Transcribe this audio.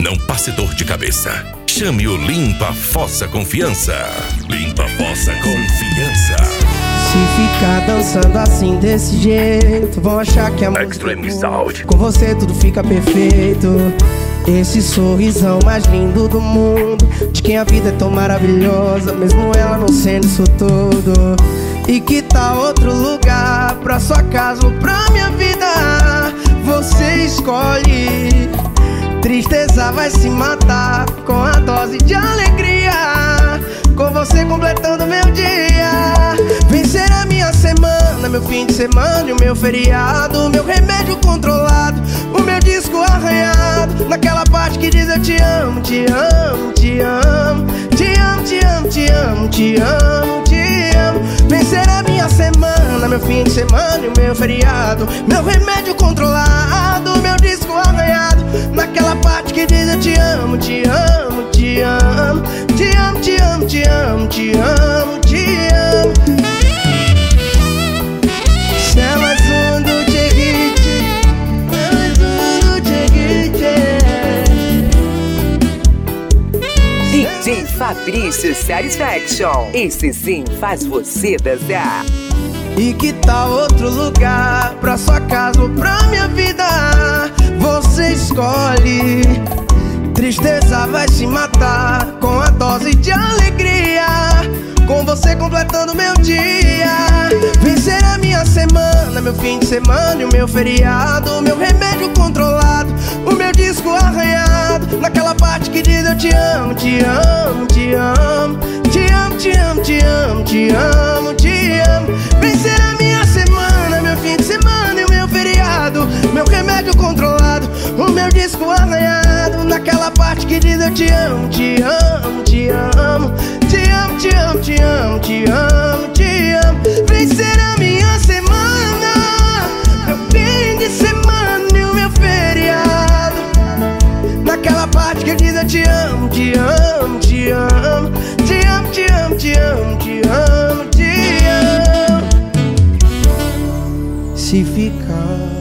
não passe dor de cabeça. Chame o Limpa Fossa Confiança. Limpa Fossa Confiança. Se ficar dançando assim desse jeito, vão achar que é muito Extreme Sound. Com você tudo fica perfeito. Esse sorrisão mais lindo do mundo, de quem a vida é tão maravilhosa, mesmo ela não sendo isso tudo. E que tal outro lugar, pra sua casa ou pra minha vida? Você escolhe. Tristeza vai se matar com a dose de alegria, com você completando meu dia. Vencer a minha semana, meu fim de semana e o meu feriado, meu remédio controlado, o meu disco arranhado, naquela parte que diz eu te amo, te amo, te amo, te amo, te amo, te amo, te amo, te amo. Vencer a minha semana, meu fim de semana e o meu feriado, meu remédio controlado, meu disco arranhado, naquela parte que diz eu te amo, te amo, te amo, te amo, te amo, te amo, te amo, te amo. Se é mais um do J-Hit, é mais um do J-Hit. DJ Fabrício Satisfaction. Esse sim faz você dançar. E que tal outro lugar, pra sua casa ou pra minha vida? Você escolhe. Tristeza vai se matar com a dose de alegria, com você completando meu dia. Vencer a minha semana, meu fim de semana e o meu feriado, meu remédio controlado, o meu disco arranhado, naquela parte que diz eu te amo, te amo, te amo, te amo, te amo, te amo, te amo, te amo. Vencer a minha semana, meu fim de semana e o meu feriado, meu remédio controlado, o meu disco arranhado, naquela parte que diz eu te amo, te amo, te amo, te amo, te amo, te amo, te amo, te amo. Vencer a minha semana, meu fim de semana e o meu feriado, naquela parte que diz eu te amo, te amo, te amo, te amo, te amo, te amo, te amo, te amo. Se ficar